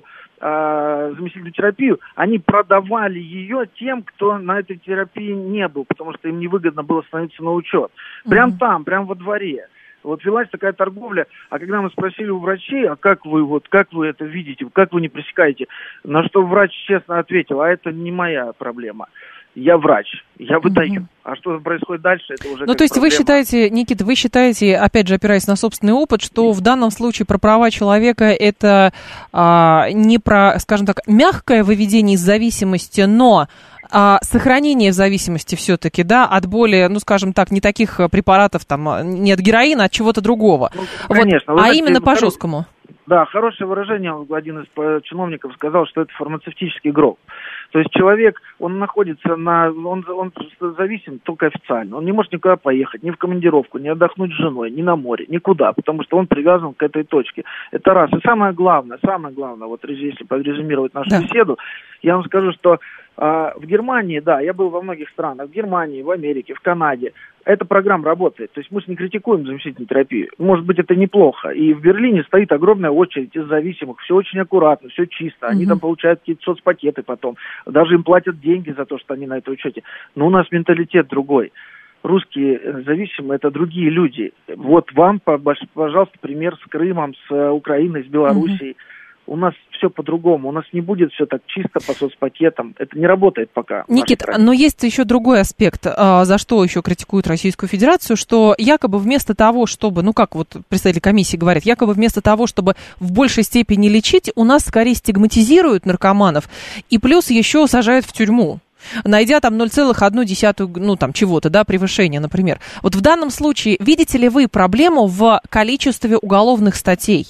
S6: э, заместительную терапию, они продавали ее тем, кто на этой терапии не был, потому что им невыгодно было становиться на учет. Прям mm-hmm. там, прям во дворе. Вот велась такая торговля, а когда мы спросили у врачей, а как вы вот, как вы это видите, как вы не пресекаете, на что врач честно ответил, а это не моя проблема. Я врач, я выдаю. Mm-hmm. А что происходит дальше, это уже...
S2: Ну, то есть проблема. Вы считаете, Никита, вы считаете, опять же, опираясь на собственный опыт, что в данном случае про права человека это а, не про, скажем так, мягкое выведение из зависимости, но... А сохранение в зависимости все-таки, да, от более, ну, скажем так, не таких препаратов, там, не от героина, а от чего-то другого. Ну, конечно. Вот, а знаете, именно по жесткому.
S6: Да, хорошее выражение, один из чиновников сказал, что это фармацевтический гроб. То есть человек, он находится на, он, он зависим только официально. Он не может никуда поехать, ни в командировку, ни отдохнуть с женой, ни на море, никуда, потому что он привязан к этой точке. Это раз. И самое главное, самое главное, вот если подрезюмировать нашу да. беседу, я вам скажу, что а, в Германии, да, я был во многих странах, в Германии, в Америке, в Канаде, эта программа работает. То есть мы же не критикуем заместительную терапию. Может быть, это неплохо. И в Берлине стоит огромная очередь из зависимых. Все очень аккуратно, все чисто. Они mm-hmm. там получают какие-то соцпакеты потом. Даже им платят деньги за то, что они на этом учете. Но у нас менталитет другой. Русские зависимые – это другие люди. Вот вам, пожалуйста, пример с Крымом, с Украиной, с Белоруссией. Mm-hmm. У нас все по-другому. У нас не будет все так чисто по соцпакетам. Это не работает пока.
S2: Никит, но есть еще другой аспект, за что еще критикуют Российскую Федерацию, что якобы вместо того, чтобы, ну как вот представители комиссии говорят, якобы вместо того, чтобы в большей степени лечить, у нас скорее стигматизируют наркоманов и плюс еще сажают в тюрьму, найдя там ноль целых одну десятую, ну там чего-то, да, превышение, например. Вот в данном случае видите ли вы проблему в количестве уголовных статей?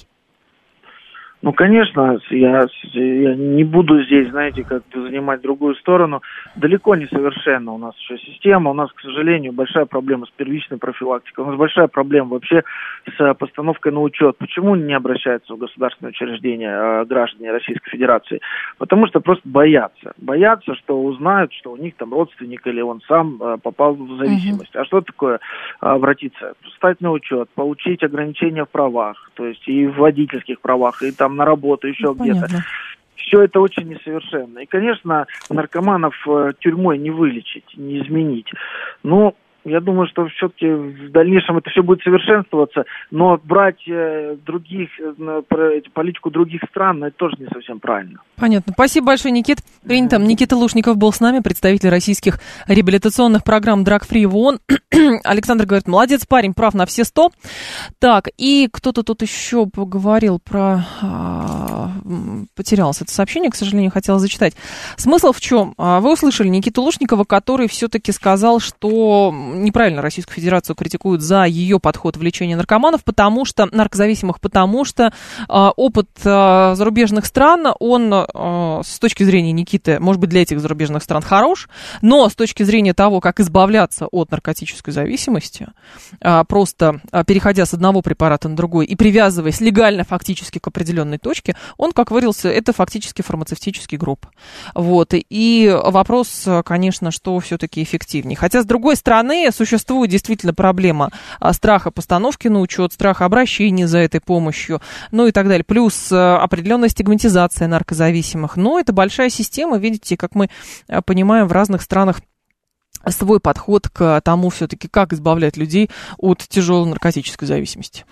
S6: Ну, конечно, я, я не буду здесь, знаете, как-то занимать другую сторону. Далеко не совершенна у нас еще система. У нас, к сожалению, большая проблема с первичной профилактикой. У нас большая проблема вообще с постановкой на учет. Почему не обращаются в государственные учреждения граждане Российской Федерации? Потому что просто боятся. Боятся, что узнают, что у них там родственник или он сам попал в зависимость. Uh-huh. А что такое обратиться? Встать на учет, получить ограничения в правах, то есть и в водительских правах, и там на работу, еще ну, где-то. Все это очень несовершенно. И, конечно, наркоманов тюрьмой не вылечить, не изменить. Но я думаю, что все-таки в дальнейшем это все будет совершенствоваться, но брать э, других, э, политику других стран, это тоже не совсем правильно.
S2: Понятно. Спасибо большое, Никит. Принято. Никита Лушников был с нами, представитель российских реабилитационных программ Drug Free в ООН. Александр говорит, молодец парень, прав на все сто. Так, и кто-то тут еще поговорил про... Потерялось это сообщение, к сожалению, хотела зачитать. Смысл в чем? Вы услышали Никиту Лушникова, который все-таки сказал, что неправильно Российскую Федерацию критикуют за ее подход в лечении наркоманов, потому что, наркозависимых, потому что опыт зарубежных стран, он с точки зрения Никиты, может быть, для этих зарубежных стран хорош, но с точки зрения того, как избавляться от наркотической зависимости, просто переходя с одного препарата на другой и привязываясь легально фактически к определенной точке, он, как говорился, это фактически фармацевтический гроб. Вот. И вопрос, конечно, что все-таки эффективнее. Хотя, с другой стороны, существует действительно проблема страха постановки на учет, страха обращения за этой помощью, ну и так далее. Плюс определенная стигматизация наркозависимых. Но это большая система, видите, как мы понимаем, в разных странах свой подход к тому все-таки, как избавлять людей от тяжелой наркотической зависимости.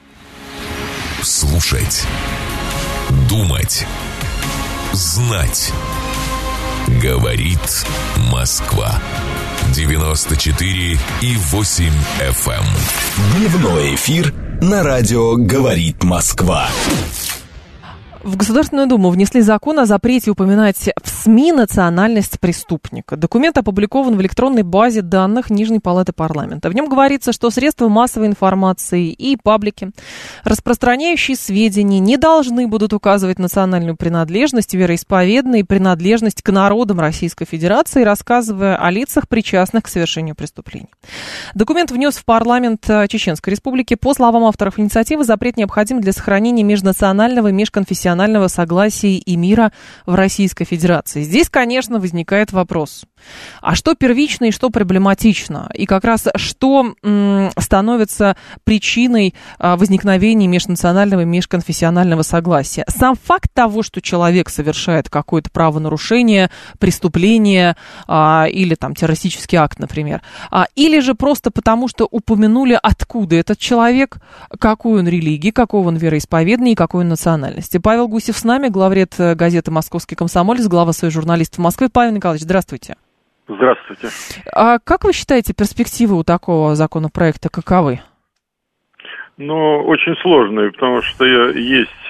S1: Слушать, думать, знать. Говорит Москва. девяносто четыре и восемь эф эм. Дневной эфир на радио «Говорит Москва».
S2: В Государственную Думу внесли закон о запрете упоминать в СМИ национальность преступника. Документ опубликован в электронной базе данных Нижней Палаты парламента. В нем говорится, что средства массовой информации и паблики, распространяющие сведения, не должны будут указывать национальную принадлежность, вероисповедание и принадлежность к народам Российской Федерации, рассказывая о лицах, причастных к совершению преступлений. Документ внес в парламент Чеченской Республики. По словам авторов инициативы, запрет необходим для сохранения межнационального и межконфессионального согласия и мира в Российской Федерации. Здесь, конечно, возникает вопрос, а что первично и что проблематично? И как раз что м, становится причиной а, возникновения межнационального и межконфессионального согласия? Сам факт того, что человек совершает какое-то правонарушение, преступление а, или там террористический акт, например, а, или же просто потому, что упомянули, откуда этот человек, какой он религии, какого он вероисповедания и какой он национальности. Павел Гусев с нами, главред газеты «Московский комсомолец», глава Союза журналистов Москвы. Павел Николаевич, здравствуйте.
S3: Здравствуйте.
S2: А как вы считаете, перспективы у такого законопроекта каковы?
S7: Ну, очень сложные, потому что есть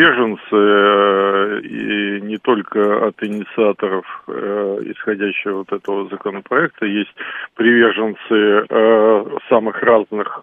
S7: приверженцы, и не только от инициаторов исходящего вот этого законопроекта, есть приверженцы самых разных,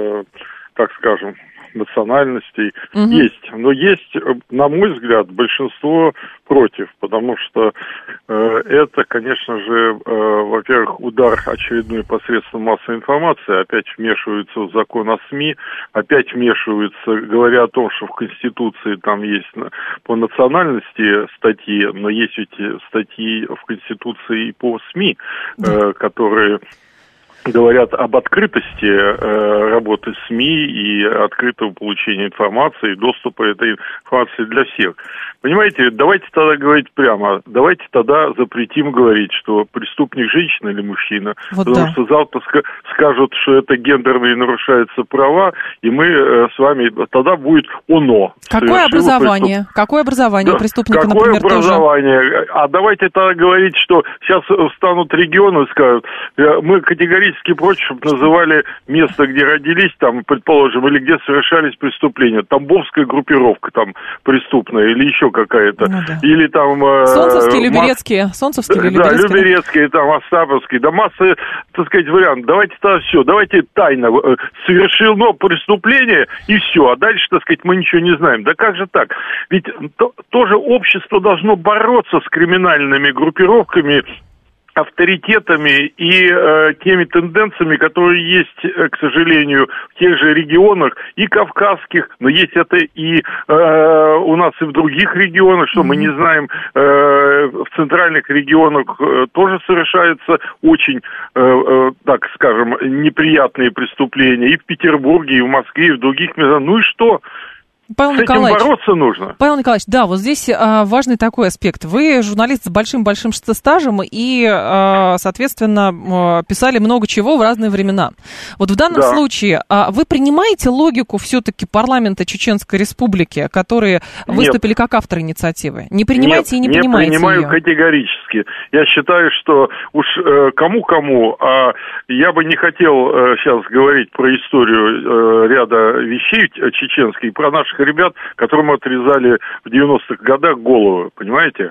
S7: так скажем, национальностей, угу. есть. Но есть, на мой взгляд, большинство против, потому что э, это, конечно же, э, во-первых, удар очередной посредством массовой информации, опять вмешиваются в закон о СМИ, опять вмешиваются, говоря о том, что в Конституции там есть по национальности статьи, но есть ведь статьи в Конституции и по СМИ, э, которые говорят об открытости э, работы СМИ и открытого получения информации, и доступа этой информации для всех. Понимаете, давайте тогда говорить прямо, давайте тогда запретим говорить, что преступник женщина или мужчина, вот потому да. что завтра ска- скажут, что это гендерные нарушаются права, и мы э, с вами, тогда будет ОНО.
S2: Какое образование? Преступ... Какое образование да. преступника,
S7: Какое
S2: например,
S7: образование?
S2: Тоже?
S7: А давайте тогда говорить, что сейчас встанут регионы и скажут, мы категорически против, чтобы называли место, где родились, там, предположим, или где совершались преступления. Тамбовская группировка там преступная или еще какая-то. Ну, да. Или там...
S2: Солнцевские, э, Люберецкие. Масс... Солнцевские, да, Люберецкие.
S7: Да, Люберецкие, там, Остаповские. Да масса, так сказать, вариантов. Давайте тогда все. Давайте тайно. Совершено преступление, и все. А дальше, так сказать, мы ничего не знаем. Да как же так? Ведь то, тоже общество должно бороться с криминальными группировками, авторитетами и э, теми тенденциями, которые есть, э, к сожалению, в тех же регионах, и кавказских, но есть это и э, у нас и в других регионах, что mm-hmm. мы не знаем, э, в центральных регионах э, тоже совершаются очень, э, э, так скажем, неприятные преступления, и в Петербурге, и в Москве, и в других местах. Ну и что?
S2: Павел
S7: С этим бороться нужно.
S2: Павел Николаевич, да, вот здесь а, важный такой аспект. Вы журналист с большим-большим стажем и, а, соответственно, а, писали много чего в разные времена. Вот в данном да. случае а, вы принимаете логику все-таки парламента Чеченской Республики, которые выступили Нет. как авторы инициативы? Не принимаете
S7: Нет,
S2: и не, не понимаете
S7: не принимаю
S2: ее?
S7: Категорически. Я считаю, что уж э, кому-кому, а я бы не хотел э, сейчас говорить про историю э, ряда вещей чеченских, про наших ребят, которым отрезали в девяностых годах головы, понимаете?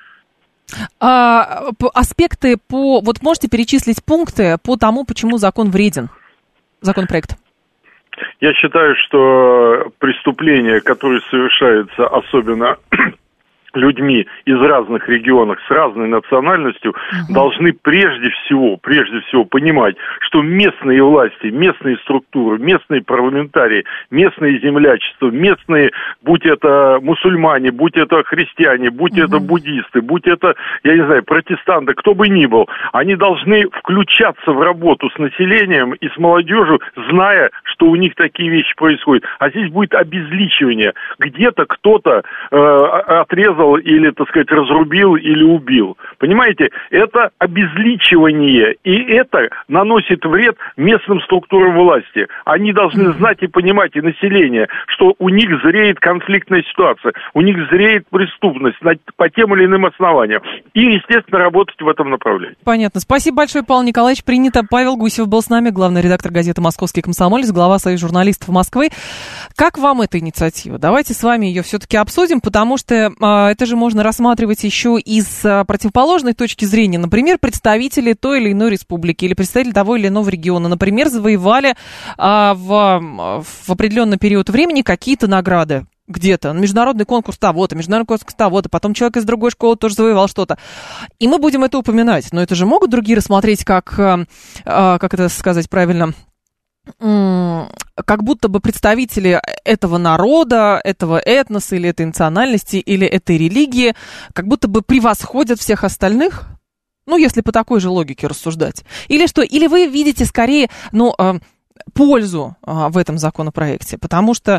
S2: А, аспекты по... Вот можете перечислить пункты по тому, почему закон вреден, законопроект?
S7: Я считаю, что преступления, которые совершаются особенно людьми из разных регионов с разной национальностью, угу. должны прежде всего, прежде всего понимать, что местные власти, местные структуры, местные парламентарии, местные землячества, местные, будь это мусульмане, будь это христиане, будь угу. это буддисты, будь это, я не знаю, протестанты, кто бы ни был, они должны включаться в работу с населением и с молодежью, зная, что у них такие вещи происходят. А здесь будет обезличивание. Где-то кто-то э, отрезал зарезал или, так сказать, разрубил или убил. Понимаете, это обезличивание, и это наносит вред местным структурам власти. Они должны знать и понимать, и население, что у них зреет конфликтная ситуация, у них зреет преступность по тем или иным основаниям. И, естественно, работать в этом направлении.
S2: Понятно. Спасибо большое, Павел Николаевич. Принято. Павел Гусев был с нами, главный редактор газеты «Московский комсомолец», глава Союза журналистов Москвы. Как вам эта инициатива? Давайте с вами ее все-таки обсудим, потому что э, это же можно рассматривать еще из э, противоположной точки зрения. Например, представители той или иной республики или представители того или иного региона, например, завоевали э, в, в определенный период времени какие-то награды. Где-то международный конкурс того-то, международный конкурс того-то, потом человек из другой школы тоже завоевал что-то. И мы будем это упоминать. Но это же могут другие рассмотреть как, э, э, как это сказать правильно, как будто бы представители этого народа, этого этноса или этой национальности, или этой религии, как будто бы превосходят всех остальных? Ну, если по такой же логике рассуждать. Или что? Или вы видите скорее, ну, пользу в этом законопроекте? Потому что,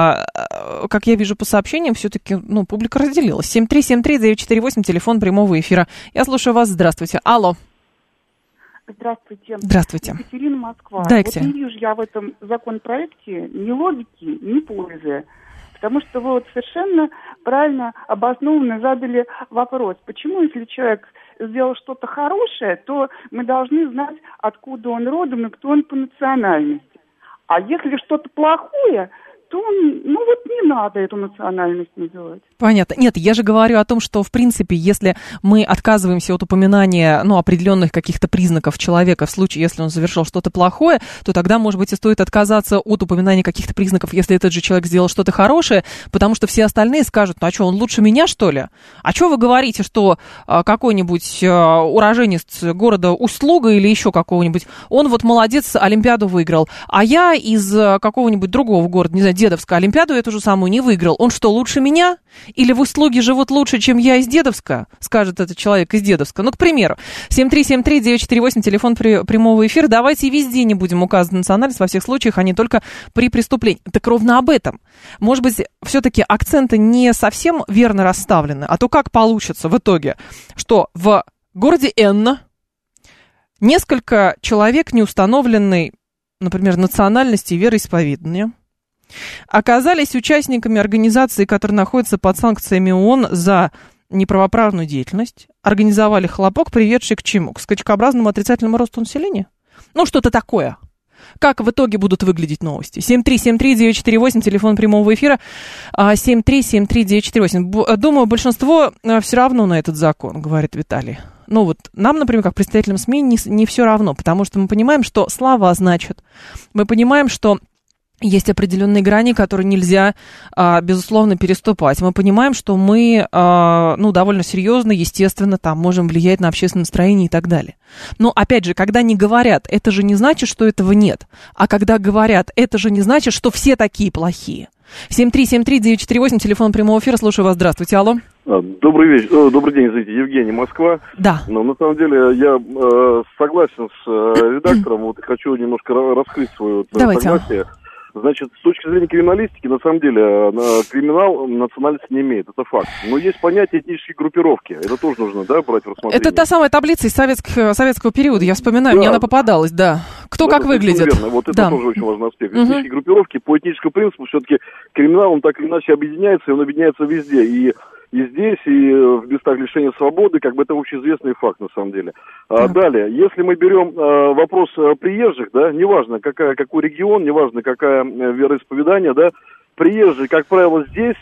S2: как я вижу по сообщениям, все-таки, ну, публика разделилась. семь три семь три девять четыре восемь, телефон прямого эфира. Я слушаю вас. Здравствуйте. Алло.
S8: Здравствуйте.
S2: Здравствуйте.
S8: Екатерина, Москва.
S2: Да,
S8: вот не вижу я в этом законопроекте ни логики, ни пользы. Потому что вы вот совершенно правильно обоснованно задали вопрос. Почему, если человек сделал что-то хорошее, то мы должны знать, откуда он родом и кто он по национальности. А если что-то плохое, то, ну вот не надо эту национальность называть.
S2: Понятно. Нет, я же говорю о том, что, в принципе, если мы отказываемся от упоминания, ну, определенных каких-то признаков человека в случае, если он совершил что-то плохое, то тогда, может быть, и стоит отказаться от упоминания каких-то признаков, если этот же человек сделал что-то хорошее, потому что все остальные скажут: ну, а что, он лучше меня, что ли? А что вы говорите, что а, какой-нибудь а, уроженец города Усть-Луга или еще какого-нибудь, он вот молодец, Олимпиаду выиграл, а я из а, какого-нибудь другого города, не знаю, Дедовска, Олимпиаду эту же самую не выиграл. Он что, лучше меня? Или в Усть-Луге живут лучше, чем я из Дедовска? Скажет этот человек из Дедовска. Ну, к примеру, семь три семь три девять четыре восемь, телефон при, прямого эфира. Давайте везде не будем указывать национальность во всех случаях, а не только при преступлении. Так ровно об этом. Может быть, все-таки акценты не совсем верно расставлены, а то как получится в итоге, что в городе Энна несколько человек неустановленной, например, национальности и вероисповедания оказались участниками организации, которая находится под санкциями ООН за неправоправную деятельность, организовали хлопок, приведший к чему? К скачкообразному отрицательному росту населения? Ну, что-то такое. Как в итоге будут выглядеть новости? семь три семь три девять четыре восемь, телефон прямого эфира, семь три семь три девять четыре восемь. Думаю, большинство все равно на этот закон, говорит Виталий. Ну вот нам, например, как представителям СМИ, не, не все равно, потому что мы понимаем, что слова значат. Мы понимаем, что есть определенные грани, которые нельзя, а, безусловно, переступать. Мы понимаем, что мы, а, ну, довольно серьезно, естественно, там можем влиять на общественное настроение и так далее. Но, опять же, когда не говорят, это же не значит, что этого нет. А когда говорят, это же не значит, что все такие плохие. семь три семь три девять четыре восемь, телефон прямого эфира. Слушаю вас. Здравствуйте. Алло.
S9: Добрый вечер. Добрый день, извините. Евгений, Москва.
S2: Да.
S9: Но на самом деле я э, согласен с э, редактором. Вот хочу немножко раскрыть свое согласие. Значит, с точки зрения криминалистики, на самом деле, криминал национальности не имеет, это факт. Но есть понятие этнической группировки, это тоже нужно, да, брать в рассмотрение.
S2: Это та самая таблица из советского, советского периода, я вспоминаю, да. Мне она попадалась, да. Кто да, как выглядит.
S9: Верно, вот это
S2: да.
S9: тоже очень важный аспект. Угу. Этнические группировки по этническому принципу, все-таки криминал, он так или иначе объединяется, и он объединяется везде, и И здесь, и в местах лишения свободы, как бы это общеизвестный факт, на самом деле. А, далее, если мы берем а, вопрос а, приезжих, да, неважно, какая, какой регион, неважно, какое вероисповедание, да, приезжие, как правило, здесь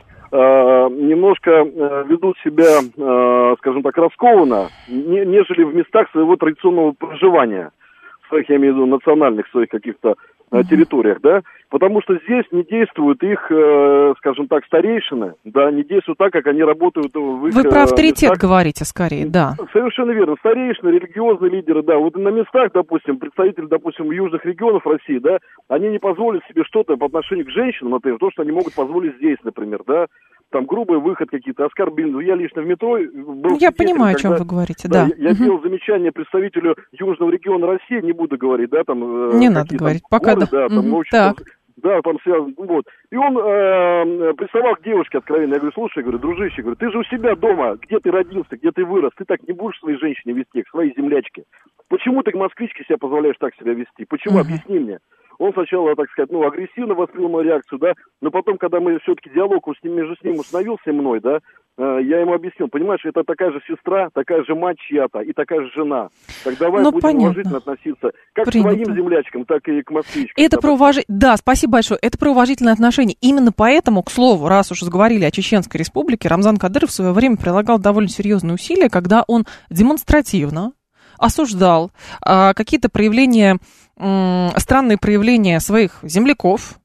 S9: а, немножко а, ведут себя, а, скажем так, раскованно, не, нежели в местах своего традиционного проживания, своих, я имею в виду, национальных своих каких-то а, территориях, да, потому что здесь не действуют их, э, скажем так, старейшины, да, не действуют так, как они работают в их...
S2: Вы про авторитет
S9: местах.
S2: Говорите, скорее, да.
S9: Совершенно верно. Старейшины, религиозные лидеры, да, вот на местах, допустим, представители, допустим, южных регионов России, да, они не позволят себе что-то по отношению к женщинам, например, то, что они могут позволить здесь, например, да, там грубый выход какие-то, оскорбления. Я лично в метро был...
S2: Я понимаю, когда, о чем вы говорите, да.
S9: да. Я, я
S2: угу.
S9: делал замечание представителю южного региона России, не буду говорить, да, там...
S2: Не надо говорить, пока
S9: горы,
S2: да.
S9: да там,
S2: угу.
S9: очень,
S2: так.
S9: Да, там связан, вот. И он э, приставал к девушке откровенно. Я говорю, слушай, я говорю, дружище, я говорю, ты же у себя дома, где ты родился, где ты вырос, ты так не будешь своей женщине вести, к своей землячке. Почему ты к москвичке себя позволяешь так себя вести? Почему? Uh-huh. Объясни мне. Он сначала, так сказать, ну, агрессивно воспринял мою реакцию, да, но потом, когда мы все-таки диалог с ним, между ним установился мной, да, э, я ему объяснил, понимаешь, это такая же сестра, такая же мать чья-то и такая же жена. Так давай ну, будем понятно. уважительно относиться как Принято. к своим землячкам, так и к москвичкам.
S2: Это про уваж... Да, спасибо большое. Это про уважительное отношение. Именно поэтому, к слову, раз уж заговорили о Чеченской Республике, Рамзан Кадыров в свое время прилагал довольно серьезные усилия, когда он демонстративно осуждал а, какие-то проявления, м, странные проявления своих земляков,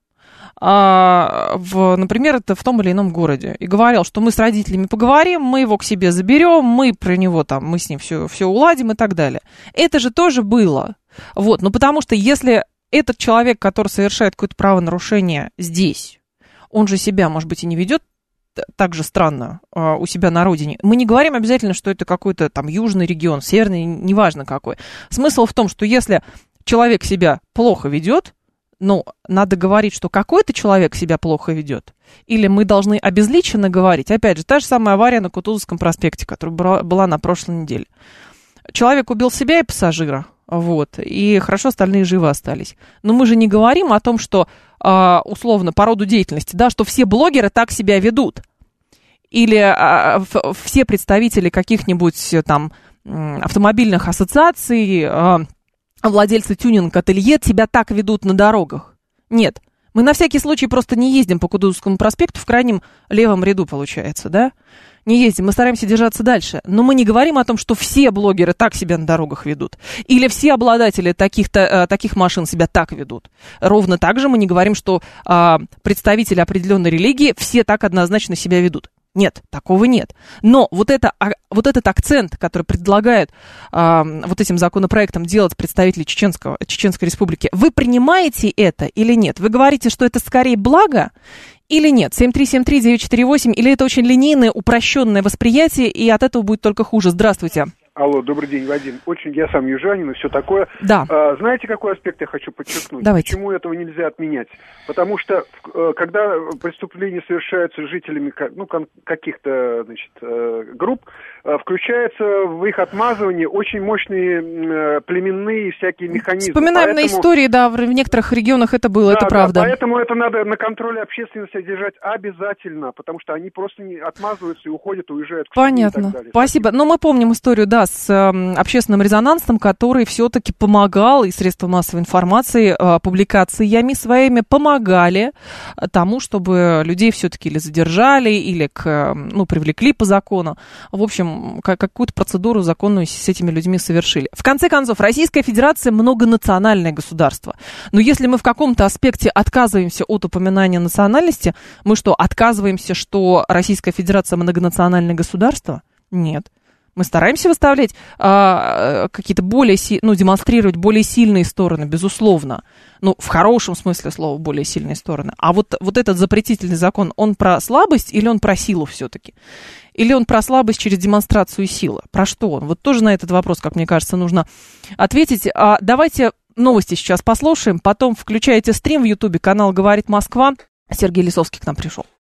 S2: а, в, например, это в том или ином городе, и говорил, что мы с родителями поговорим, мы его к себе заберем, мы про него там, мы с ним все, все уладим и так далее. Это же тоже было. Вот, ну потому что если этот человек, который совершает какое-то правонарушение здесь, он же себя, может быть, и не ведет так же странно uh, у себя на родине. Мы не говорим обязательно, что это какой-то там южный регион, северный, неважно какой. Смысл в том, что если человек себя плохо ведет, ну, надо говорить, что какой-то человек себя плохо ведет, или мы должны обезличенно говорить. Опять же, та же самая авария на Кутузовском проспекте, которая была на прошлой неделе. Человек убил себя и пассажира, вот, и хорошо остальные живы остались. Но мы же не говорим о том, что условно по роду деятельности, да, что все блогеры так себя ведут. Или а, в, все представители каких-нибудь там автомобильных ассоциаций, а, владельцы тюнинг-ателье себя так ведут на дорогах. Нет. Мы на всякий случай просто не ездим по Кутузовскому проспекту в крайнем левом ряду, получается, да? Не ездим, мы стараемся держаться дальше. Но мы не говорим о том, что все блогеры так себя на дорогах ведут. Или все обладатели таких-то, таких машин себя так ведут. Ровно так же мы не говорим, что а, представители определенной религии все так однозначно себя ведут. Нет, такого нет. Но вот, это, вот этот акцент, который предлагают а, вот этим законопроектом делать представители Чеченского, Чеченской Республики, вы принимаете это или нет? Вы говорите, что это скорее благо или нет? семь три семь три девять четыре восемь, или это очень линейное, упрощенное восприятие, и от этого будет только хуже? Здравствуйте.
S10: Алло, добрый день, Вадим. Очень я сам южанин и все такое.
S2: Да.
S10: А, знаете, какой аспект я хочу подчеркнуть?
S2: Давайте.
S10: Почему этого нельзя отменять? Потому что, когда преступления совершаются жителями ну, каких-то значит, групп, включаются в их отмазывание очень мощные племенные всякие механизмы.
S2: Вспоминаем поэтому... на истории, да, в некоторых регионах это было, да, это правда.
S10: Да, поэтому это надо на контроле общественности держать обязательно, потому что они просто не отмазываются и уходят, уезжают к
S2: Понятно.
S10: себе и так далее.
S2: Спасибо. Но мы помним историю, да, с э, общественным резонансом, который все-таки помогал, и средства массовой информации э, публикациями своими помогали тому, чтобы людей все-таки или задержали, или к, ну, привлекли по закону. В общем, какую-то процедуру законную с этими людьми совершили. В конце концов, Российская Федерация многонациональное государство. Но если мы в каком-то аспекте отказываемся от упоминания национальности, мы что, отказываемся, что Российская Федерация многонациональное государство? Нет. Мы стараемся выставлять а, какие-то более, си- ну, демонстрировать более сильные стороны, безусловно. Ну, в хорошем смысле слова, более сильные стороны. А вот, вот этот запретительный закон, он про слабость или он про силу все-таки? Или он про слабость через демонстрацию силы? Про что он? Вот тоже на этот вопрос, как мне кажется, нужно ответить. А давайте новости сейчас послушаем, потом включайте стрим в Ютубе, канал «Говорит Москва». Сергей Лисовский к нам пришел.